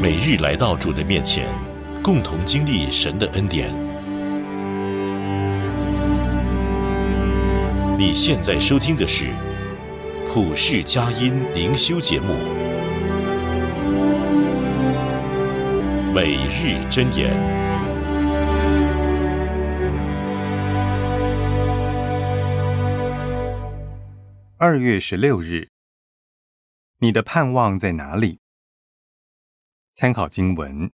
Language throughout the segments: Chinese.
每日来到主的面前，共同经历神的恩典。你现在收听的是普世佳音灵修节目，每日箴言。 2月16日，你的盼望在哪里？参考经文：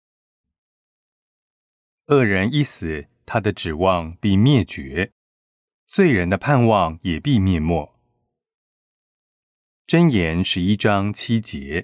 恶人一死，他的指望必灭绝；罪人的盼望也必灭没。箴言11章7节。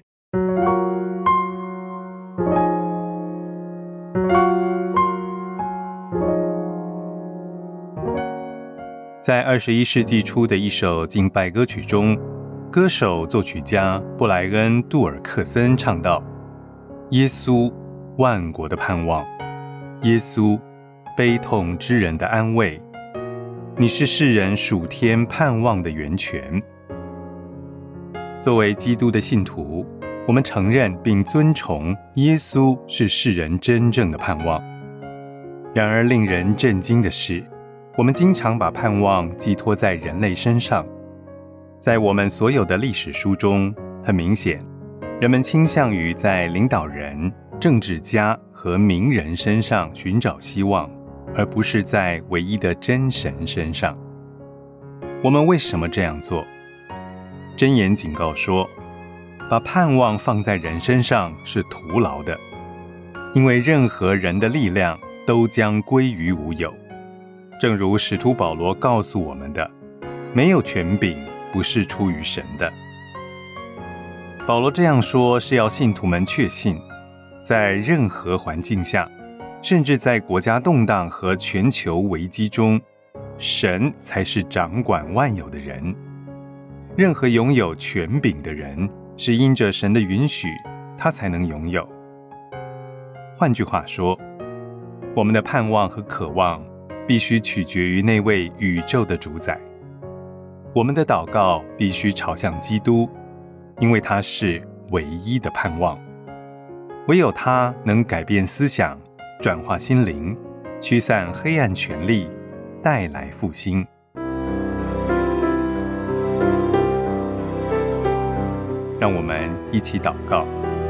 在21世纪初的一首敬拜歌曲中，歌手作曲家布莱恩·杜尔克森唱道：耶稣，万国的盼望；耶稣，悲痛之人的安慰。你是世人属天盼望的源泉。作为基督的信徒，我们承认并尊崇耶稣是世人真正的盼望。然而令人震惊的是，我们经常把盼望寄托在人类身上。在我们所有的历史书中，很明显，人们倾向于在领导人、政治家和名人身上寻找希望，而不是在唯一的真神身上。我们为什么这样做？箴言警告说，把盼望放在人身上是徒劳的，因为任何人的力量都将归于无有。正如使徒保罗告诉我们的，没有权柄不是出于神的。保罗这样说是要信徒们确信，在任何环境下，甚至在国家动荡和全球危机中，神才是掌管万有的人。任何拥有权柄的人，是因着神的允许，他才能拥有。换句话说，我们的盼望和渴望必须取决于那位宇宙的主宰。我们的祷告必须朝向基督，因为他是唯一的盼望。唯有他能改变思想，转化心灵，驱散黑暗权力，带来复兴。让我们一起祷告。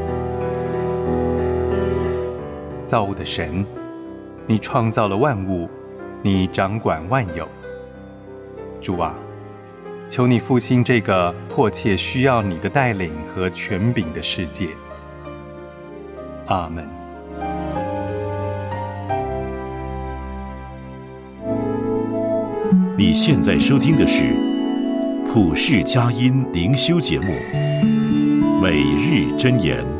造物的神，你创造了万物，你掌管万有。主啊，求你复兴这个迫切需要你的带领和权柄的世界。阿们。 你现在收听的是普世佳音灵修节目，每日箴言。